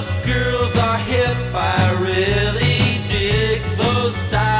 girls are hip. I really dig those styles.